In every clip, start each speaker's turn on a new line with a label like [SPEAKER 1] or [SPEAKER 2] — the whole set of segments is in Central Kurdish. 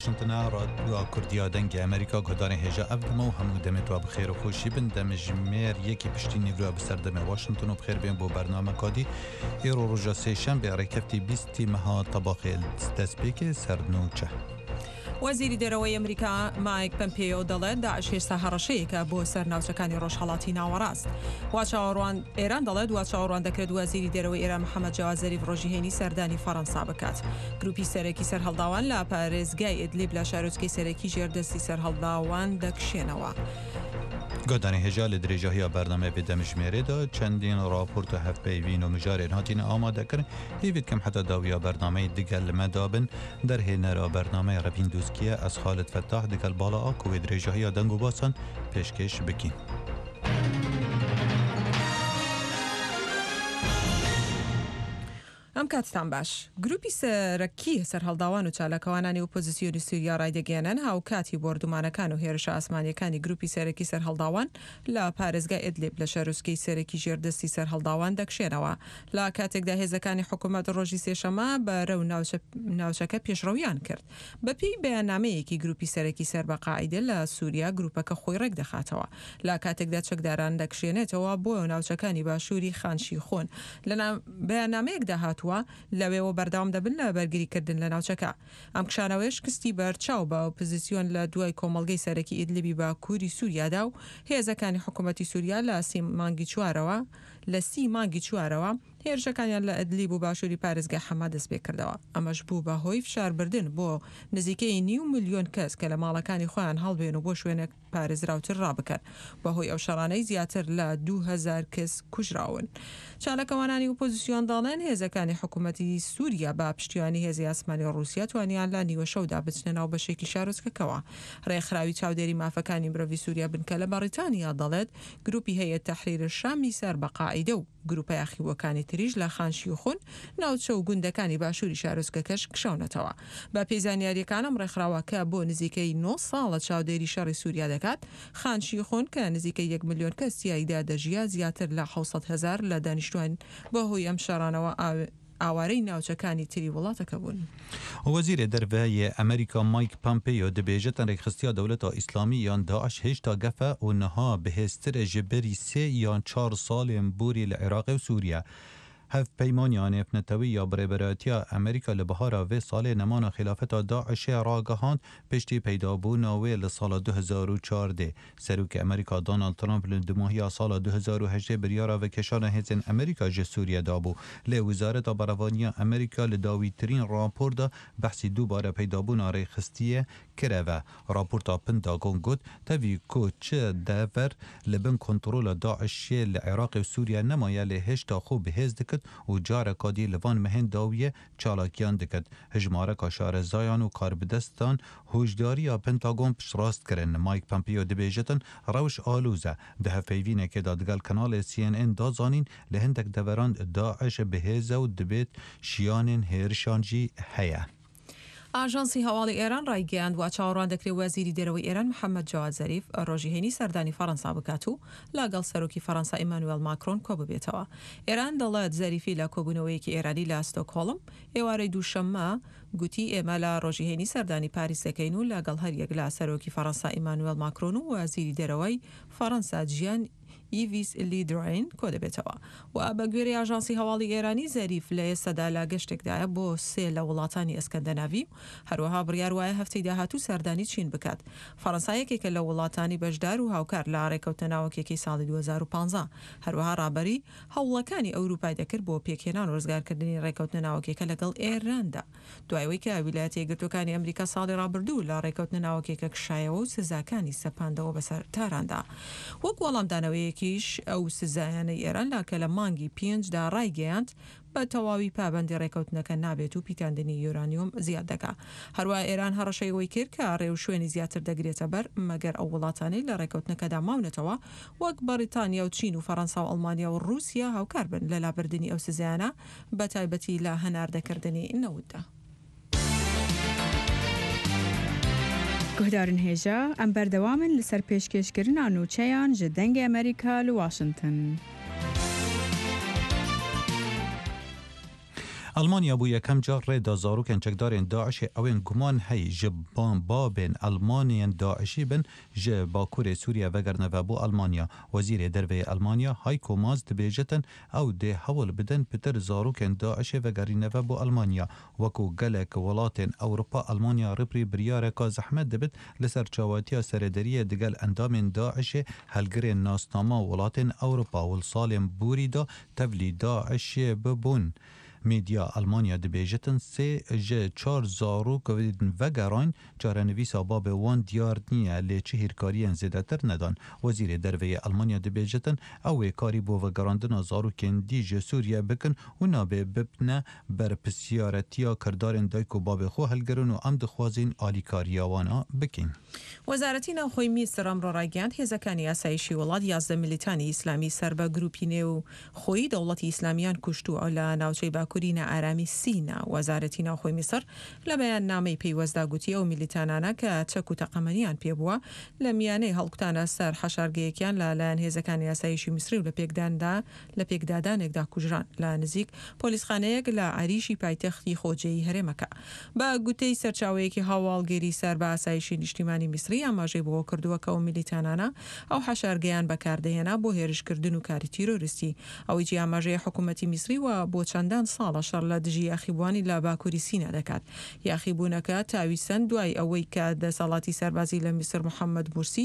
[SPEAKER 1] شنطنا رادیو کردیا دنگ امریکا گهدان هجا افدما و همو دمت و بخیر و خوشی بن دم جمیر یکی پشتی نیورو بسردم واشنطن و بخیر بین بو برنامه کادی ایرو روژا سیشن به رکفتی 20 مها طباق دستپیک سردنوچه.
[SPEAKER 2] وەزیری دەرەوەی ئەمریکا مایک پەمپێۆ دەڵێت داعش هێشتا هەڕەشەیەکە بۆ سەرناوچەکانی ڕۆژهەڵاتی ناوەڕاست. ئێران دەڵێت چاوەڕوان دەکرێت وەزیری دەرەوەی ئێران محەممەد جاواد زەریف ڕۆژی هێنی سەردانی فەڕەنسا بکات. گروپی سەرەکی سەرهەڵداوان لە پارێزگای ئیدلیب لە شارۆچکەی سەرەکی ژێردەستی سەرهەڵداوان دەکشێنەوە.
[SPEAKER 1] گادانی هجا لدرجه برنامه به دمشمیره دا چندین راپورت هفپیوین و مجارین هاتین آماده کرد هیوید کم حتی داویا برنامه دیگل مدابن در هنرا برنامه ربین دوسکیه از خالد فتاح دیگل بالا آکو و درجه دنگو باسن پیشکش بکین.
[SPEAKER 2] ئەم کاتتان باش. گروپی سەرەکی سەرهەڵداوان و چالاکەوانانی ئۆپۆزیسیۆنی سووریا ڕایدەگەێنن هاوکاتی بۆردومانەکان و هێرشە ئاسمانیەکانی گروپی سەرەکی سەرهەڵداوان لە پارێزگای ئیدلیب لە شارۆچکەی سەرەکی ژێردەستی سەرهەڵداوان دەکشێنەوە. لە کاتێکدا هێزەکانی حکوومەت ڕۆژی سێشەمە بەرەو ناوچەکە پێشڕەویان کرد. بەپێی بەیاننامەیەکی گروپی سەرەکی سەر بە قاعیدە لە سووریا گروپەکە خۆی ڕێک دەخاتەوە. لە کاتێکدا چەکداران دەکشێنێتەوە بۆ ناوچەکانی باشووری خانشی خۆن. لە بەیاننامەیەکدا هاتووە لەوێەوە بەردەوام دەبن لە بەرگریکردن لە ناوچەکە. ئەم کشانەوەی شکستی بەرچاو بە ئۆپۆزیسیۆن لە دوای کۆمەڵگەی سەرەکی ئیدلیبی باکووری سووریادا و هێزەکانی حکوومەتی سووریا لە سی مانگی چوارەوە هێرشەکانیان لە ئیدلیب و باشووری پارێزگای حەما دەست پێ کردەوە. ئەمەش بوو بە هۆی فشاربردن بۆ نزیکەی 9 ملیۆن کەس کە لە ماڵەکانی خۆیان هەڵبێن و بۆ شوێنێک پارێزراوتر ڕابکەن. بەهۆی ئەو شەڕانەی زیاتر لە 2000 کەس کوژراون. چالاکەوانانی ئۆپۆزیسیۆن داڵێن هێزەکانی حکوومەتی سووریا بە پشتیوانی هێزی ئاسمانی ڕووسیا توانیان لە نیوە شەودا بچنە ناو بەشێکی شارۆچکەکەوە. ڕێکخراوی چاودێری مافەکانی مرۆڤی سووریا بنکە لە بەریتانیا دەڵێت گروپی هەیەت تەحریر شامی سەر بە قاعیدە و گروپە یاخیوەکانی تریژ لە خانشی و خۆن ناوچە و گوندەکانی باشووری شارۆچکەکەش کشاونەتەوە. بە پێی زانیاریەکانم ڕێکخراوەکە بۆ نزیکەی 9 ساڵە چاودێری شەڕی سووریا دەکات. خانشی خۆن کە نزیکەی 1 ملیۆن کەس تیایدا دەژیا زیاتر لە 600,000 لە دانیشتوان بەهۆی ئەم شەڕانەوە ئاوارەی ناوچەکانی تری وڵاتەکە بوون.
[SPEAKER 1] وەزیرە دەربەیە ئەمریکا مایک پەمپێۆ دەبێژێتن ڕێکخستیا دەوڵەتە ئیسلامی یان داعش هێشتا گەفە و نەها بەهێزترە ji berî 3 یان 4 ساڵên بورî li Iraqê û Sûriye. هف پیمانیان افنتوی یا برابراتیا امریکا لبهارا و سال نمان خلافت داعش راگهاند پشتی پیدا بوناوی لسال 2014 سروک امریکا دونالد ترامپ لدماهی سال 2018 بریارا و کشان هزن امریکا جه سوریه دابو لوزارت بروانی امریکا لداوی ترین راپور دا بحثی دوباره پیدا بونا ریخستیه کره و راپورتا پنتاگون گود تاوی کو چه دور لبن کنترول داعش لعراق و سوریه نمایه لهشتا خوب هز دکت و جار کادی لوان مهن داویه چالاکیان دکت هجماره کاشار زایان و کاربدستان هوشداری یا پنتاگون پشراست کرن. مایک پمپیو دبیجتن روش آلوزه ده فیوینه که دادگل کنال CNN دازانین لهندک دوران داعش بهزه و دبیت شیانین هیرشانجی هیه.
[SPEAKER 2] ئاژانسی هەواڵی ئێران ڕایگەیاند وا چاوەڕوان دەکرێت وەزیری دەرەوەی ئێران محەممەد جاواد زەریف ڕۆژی هێنی سەردانی فەڕەنسا بکات و لەگەڵ سەرۆکی فەڕەنسا ئیمانوێل ماکرۆن کۆ ببێتەوە. ئێران دەڵێت زەریفی لە کۆبوونەوەیەکی ئێرانی لە ستۆکهۆڵم ئێوارەی دووشەممە گوتی ئێمە لە ڕۆژی هێنی سەردانی پاریس دەکەین و لەگەڵ هەریەک لە سەرۆکی فەڕەنسا ئیمانوێل ماکرۆن و وەزیری دەرەوەی فەڕەنسا جیان ئیڤیس لیدراین کۆ دەبێتەوە. و بە گوێرەی ئاژانسی هەواڵی ئێرانی زەریف لە ئێستادا لە گەشتێکدایە بۆ 3 لە وڵاتانی ئەسکەندەناڤی هەروەها بڕیار وایە هەفتەی داهاتوو سەردانی چین بکات. فەڕەنسا یەکێکە لە وڵاتانی بەشدار و هاوکار لە ڕێکەوتنەوەکێکی ساڵی 2015 هەروەها ڕابەری هەوڵەکانی ئەوروپای دەکرد بۆ پێکهێنان و ڕزگارکردنی ڕێکەوتنەوەکێکە لەگەڵ ئێراندا دوایەوەی کە ویلایەتە یەکگرتووەکانی ئەمریکا ساڵی ڕابردوو لە ڕێکەوتنەوەکێکە کشایەوە و سزاکانی سەپاندەوە بەسەر تاراندا. وەک وەڵامدانەوەیەکیش ئەو سزایانەی ئێران لاکە لە مانگی 5دا ڕایگەیاند بە تەواوی پابەندی ڕێکەوتنەکە نابێت و پیتاندنی یۆرانیۆم زیاد دەکا. هەروە ئێران هەڕەشەیەوەی کرد کە ڕێو شوێنی زیاتر دەگرێتە بەر مەگەر ئەو وڵاتانەی لە ڕێکەوتنەکەدا ماونەتەوە وەک بەریتانیا و چین و فەڕەنسا و ئەڵمانیا و رووسیا هاوکار بن لە لابردنی ئەو سزایانە بە تایبەتی لە هەناردەکردنی نەوتدا.
[SPEAKER 3] گهدارن هێژە ئەم بەردەوامن لەسەر پێشکەشکردنا نوچەیان ji dengê Amerîka li Washington.
[SPEAKER 1] ئەلمانیا بوو یەکەم جار ڕێدا زارۆکێن چەکدارên Daişê ew ên guman hey ji bavên Almanyên Daişî bin ji Bakurê Sûriye vegerine ve bû Almanya. Wezîrê derveyê Almanya Heiko Maas dibêjetin ew dê hewl bidin pitir zarokên Daişê vegerîne ve bû Almanya. Wekû gelek welatên Ewropa Almanya riprî biryareka zehmet dibit li ser çawatiya serêderiyê digel endamên Daişê helgirên nasnama welatên Ewropa û salên borî da tevlî Daişê bibûn. Medya Almanya dibêjetin sê ji 4 zarok vegeran çarenivîsa babê wan diyar niye lê çi hîrkariyên zêdetir nedan. Wezîrê derveyê Almanya dibêjetin ew ê karî bo vegerandina zarokên dî ji Sûriye bikin û nabê bibne berpisyaretiya kirdarên dayk û babê xwe helgirin û em dixwazin alîkariya wana bikin.
[SPEAKER 2] وەزارەتی ناوخۆی میسر ئەمڕۆ ڕایگەیاند هێزەکانی یاسایشی وڵات 11 میلیتانی ئیسلامی سەر بە گروپی نێو خۆی دەوڵەتی ئیسلامیان کوشتووە لە ناوچەی باکووری نائارامی سینا. وەزارەتی ناوخۆی میسر لە بەیان نامەی پێیوەستدا گوتی ئەو میلیتانانە کە چەک و تەقەمەنیان پێبووە لە میانەی هەڵکوتانە سەر حەشارگەیەکیان لەلایەن هێزەکانی یاسایشی میسری و لە پێکدادانێکدا کوژران لە نزیک پۆلیسخانەیەک لە عەریشی پایتەختی خۆجێی هەرێمەکە. بە گوتەی سەرچاوەیەکی هاوڵگێری سەر بە ئاسایشی نیشتیمانی میسری ئاماژەی بۆ کردووە کە ئەو میلیتانانە ئەو حەشارگەیان بەکاردەهێنا بۆ هێرشکردن و کاری تیرۆریستی. ئەوەی جی ئاماژەی حکوومەتی میسری و بۆ چەندان ساڵە شەڕ لە دژی یاخیبوانی لە باکووری سینا دەکات. یاخیبوونەکە تاویسەن دوای ئەوەی کە دەسەڵاتی سەربازی لە میسر محەممەد مورسی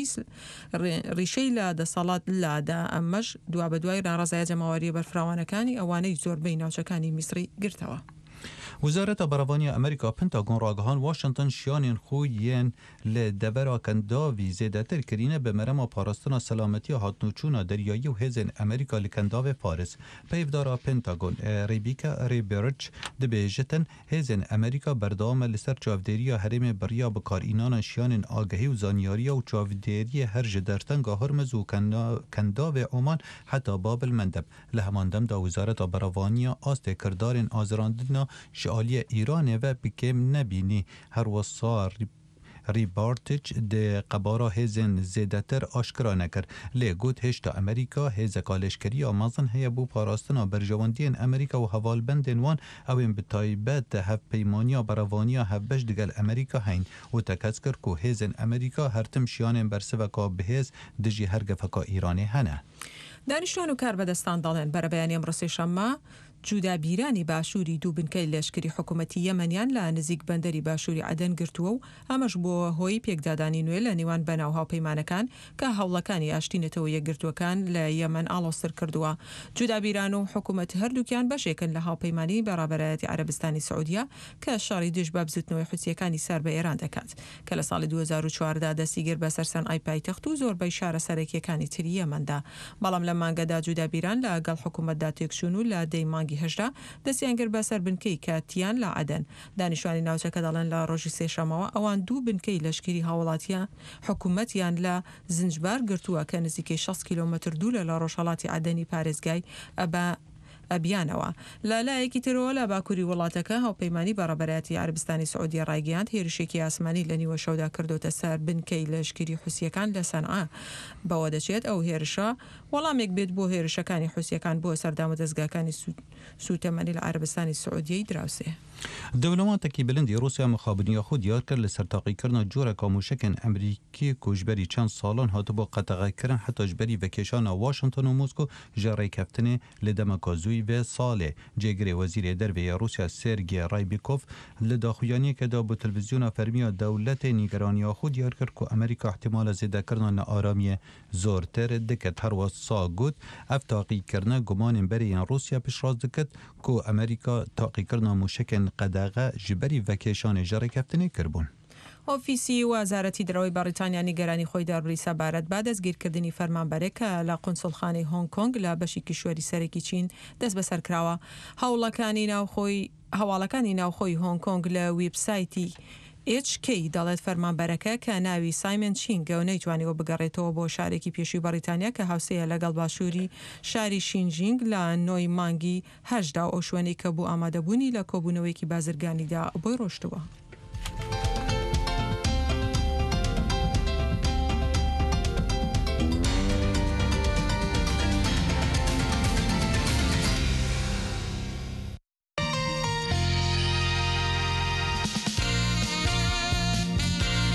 [SPEAKER 2] ڕیشەی لە دەسەڵات لادا ئەمەش دوا بە دوای ڕازایە جەماوەریە بەرفراوانەکانی ئەوانەی زۆربەی ناوچەکانی میسری گرتەوە.
[SPEAKER 1] وزارەتە بەڕەوانیا ئەمریکا پنتاگۆن ڕاگەهان واشنگتن شیانên خۆیان لە دەڤەرا کەنداوی زێدەتر کرینە بە مەرەما پاراستنا سەلامەتیە هاتنوچوونا دەریایی و هێزên ئەمریکا li کەنداوê Paris. Peyvdara Pentagon Rebecca Reberich dibêjetin hêzên Amerîka berdewame li ser çavdêriya herêmê biriya bikarînana şiyanên agehî û zanyariya û çavdêriyê her ji dertenga Hormuz û kendavê Oman heta Babil mendeb. Li heman demda wizareta beravaniya astê kirdarên azirandina ji aliyê Îranê ve bikêm nebînî her wisa Rebartich de qebara hêzên zêdetir aşkira nekir. Lê got hêşta Amerîka hêzeka leşkeriya mezin heye bû parastina berjewendiyên Amerîka û hevalbendên wan ew ên bi taybet hevpeymaniya beravaniya hevbeş digel Amerîka heyn û te kes kir ku hêzên Amerîka her tim şiyanên bersiveka bihêz dijî her gefeka Îranê hene.
[SPEAKER 2] دانیشتوان و کاربەدەستان دەڵێن بەرەبەیانی ئەمڕۆ سێشەممە جودابیرانی باشووری دوو بنکەی لەشکری حکوومەتی یەمەنیان لە نزیک بەندەری باشووری عەدەن گرتووە و ئەمەش بۆ هۆی پێکدادانی نوێ لە نێوان بەناو هاوپەیمانەکان کە هەوڵەکانی ئاشتینەتەوە یەکگرتووەکان لە یەمەن ئاڵۆسر کردووە. جودابیران و حکوومەت هەردووکیان بەشێکن لە هاوپەیمانی بەڕابەرایەتی عەرەبستانی سعودیە کە شەڕی دژ بە بزوتنەوەی حوتیەکانی سەر بە ئێران دەکات کە لە ساڵی 2014 دەستی گر بە سەرسەنعای پایتەخت و زۆربەی شارە سەرەکیەکانی تری یەمەندا. بەڵام لە مانگەدا جودابیران لەگەڵ حکوومەتدا تێکچوون و لە دەی مانگی هەژدا دەستیانگر بەسەر بنکەی کاتیان لە عەدەن. دانیشتوانی ناوچەکە دەڵێن لە ڕۆژی سێشەمەوە ئەوان دوو بنکەی لەشکری هاوڵاتیە حکوومەتیان لە زنجبار گرتووە کە نزیکەی 6 کیلۆمەتر دوو لە ڕۆژهەڵاتی عەدەنی پارێزگای ئەبیانەوە. لە لایەکی ترەوە لە باکووری وڵاتەکە هاوپەیمانی بەڕابەرایەتی عەربستانی سعودی ڕایگەیاند هێرشێکی ئاسمانی لە نیوە شەودا کردوتە سەر بنکەی لەشکری حوسیەکان لە سەنعا. بەوە دەچێت ئەو هێرشە وەڵامێک بێت بۆ هێرشەکانی حوسیەکان بۆ سەردام و دەستگاکانی سوتەمەنی لە عەربستانی سعودیەی دراوسێ.
[SPEAKER 1] دەولەماتێکی بلندی رووسیا مخابنیە خۆ دیار کرد لە سەرتاقیکردنا جۆرێکا موشکên ئەمریکی کوژبەری چەند ساڵان هاتبوو قەتەغەکردن حتا ji berî vekeşana Washington û Mosko ji rêkeftinê li demeka zûyî vê salê. Cêgirê Wezîrê Dervê Rûsya Sergey Raybikov li daxuyaniyekê da bi televizyona fermiya dewletê nîgeraniya xwe diyar kir ku Amerîka ihtimala zêdekirina nearamiyê zortir diket. Her wisa got ev taqîkirina gumanên berê yên Rûsya piştrast dikit ku Amerîka taqîkirina mûşekên قەدەغە ji berî vekeşanê ji rêkeftinê kirbûn.
[SPEAKER 2] ئۆفیسی وەزارەتی درەوەی بەریتانیا نیگەرانی خۆی دەربڕی سەبارەت با دەستگیرکردنی فەرمانبەرێکە لە قونسڵخانەی هۆنگ کۆنگ لە بەشی کیشوەری سەرەکی چین دەست بەسەرکراوە. هەواڵەکانی ناوخۆی هۆنگ کۆنگ لە ویبسایتی HK دەڵێت فەرمانبەرەکە کە ناوی سایمن چینگە و نەیتوانیەوە بگەڕێتەوە بۆ شارێکی پێشووی بەریتانیا کە هاوسەیە لەگەڵ باشووری شاری شینجینگ لە نۆی مانگی هەشدا ئەو شوێنەی کە بوو ئامادەبوونی لە کۆبوونەوەیکی بازرگانیدا بۆی ڕۆشتووە.